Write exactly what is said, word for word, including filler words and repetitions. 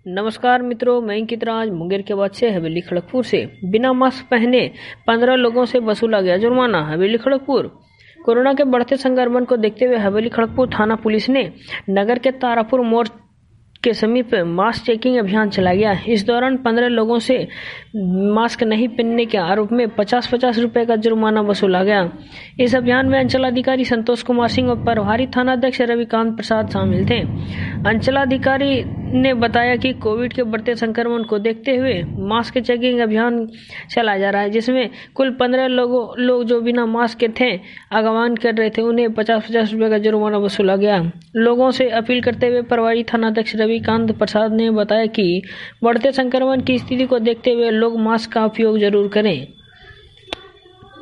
नमस्कार मित्रों, मैं अंकित राज मुंगेर के बाद से हवेली खड़गपुर से बिना मास्क पहने पंद्रह लोगों से वसूला गया जुर्माना। हवेली खड़गपुर। कोरोना के बढ़ते संक्रमण को देखते हुए हवेली खड़गपुर थाना पुलिस ने नगर के तारापुर मोड़ के समीप मास्क चेकिंग अभियान चलाया गया। इस दौरान पंद्रह लोगों से मास्क नहीं पहनने के आरोप में पचास पचास रुपए का जुर्माना वसूला गया। इस अभियान में अंचलाधिकारी संतोष कुमार सिंह और प्रभारी थानाध्यक्ष रविकांत प्रसाद शामिल थे। अंचलाधिकारी ने बताया कि कोविड के बढ़ते संक्रमण को देखते हुए मास्क चेकिंग अभियान चलाया जा रहा है, जिसमें कुल पंद्रह लोगों लोग जो बिना मास्क के थे आगमन कर रहे थे, उन्हें पचास पचास रुपए का जुर्माना वसूला गया। लोगों से अपील करते हुए प्रभारी थानाध्यक्ष रविकांत प्रसाद ने बताया कि बढ़ते संक्रमण की स्थिति को देखते हुए लोग मास्क का उपयोग जरूर करें।